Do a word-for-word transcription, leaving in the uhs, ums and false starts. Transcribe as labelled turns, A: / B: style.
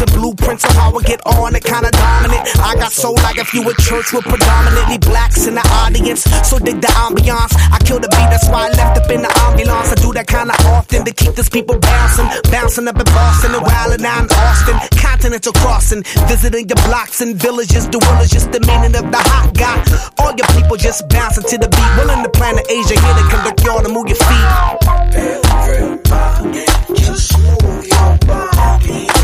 A: and blueprints on how I get on it, kinda dominant. I got soul like if you a church with predominantly blacks in the audience, so dig the ambiance. I kill the beat, that's why I left up in the ambulance. I do that kinda often to keep these people bouncing, bouncing up in Boston and wildin' out in Austin. Continental crossing, visiting the blocks and villages. The will is just the meaning of the hot guy. All your people just bouncing to the beat, willing to plan to Asia, here to conduct y'all to move your feet.
B: Everybody, just move your body.